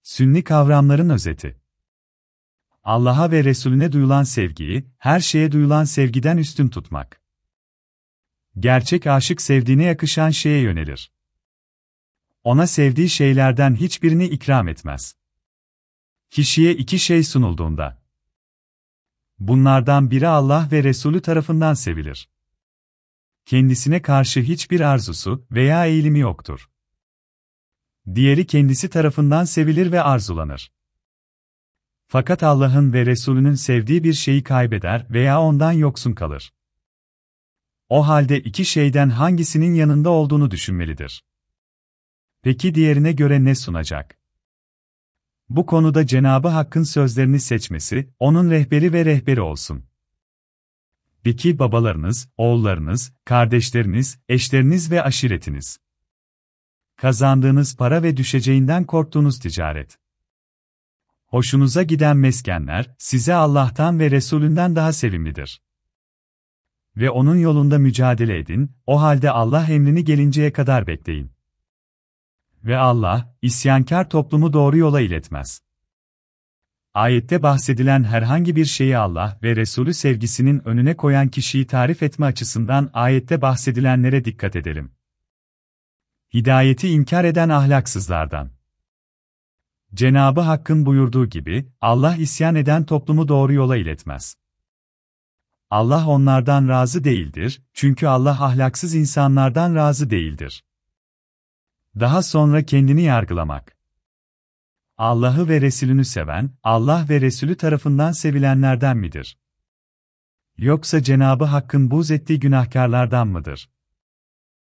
Sünni kavramların özeti. Allah'a ve Resulüne duyulan sevgiyi, her şeye duyulan sevgiden üstün tutmak. Gerçek aşık sevdiğine yakışan şeye yönelir. Ona sevdiği şeylerden hiçbirini ikram etmez. Kişiye iki şey sunulduğunda, bunlardan biri Allah ve Resulü tarafından sevilir. Kendisine karşı hiçbir arzusu veya eğilimi yoktur. Diğeri kendisi tarafından sevilir ve arzulanır. Fakat Allah'ın ve Resulünün sevdiği bir şeyi kaybeder veya ondan yoksun kalır. O halde iki şeyden hangisinin yanında olduğunu düşünmelidir. Peki diğerine göre ne sunacak? Bu konuda Cenab-ı Hakk'ın sözlerini seçmesi, onun rehberi ve rehberi olsun. Peki babalarınız, oğullarınız, kardeşleriniz, eşleriniz ve aşiretiniz. Kazandığınız para ve düşeceğinden korktuğunuz ticaret. Hoşunuza giden meskenler, size Allah'tan ve Resulünden daha sevimlidir. Ve onun yolunda mücadele edin, o halde Allah emrini gelinceye kadar bekleyin. Ve Allah, isyankar toplumu doğru yola iletmez. Ayette bahsedilen herhangi bir şeyi Allah ve Resulü sevgisinin önüne koyan kişiyi tarif etme açısından ayette bahsedilenlere dikkat edelim. Hidayeti inkar eden ahlaksızlardan. Cenab-ı Hakk'ın buyurduğu gibi, Allah isyan eden toplumu doğru yola iletmez. Allah onlardan razı değildir, çünkü Allah ahlaksız insanlardan razı değildir. Daha sonra kendini yargılamak. Allah'ı ve Resulünü seven, Allah ve Resulü tarafından sevilenlerden midir? Yoksa Cenab-ı Hakk'ın buğz ettiği günahkarlardan mıdır?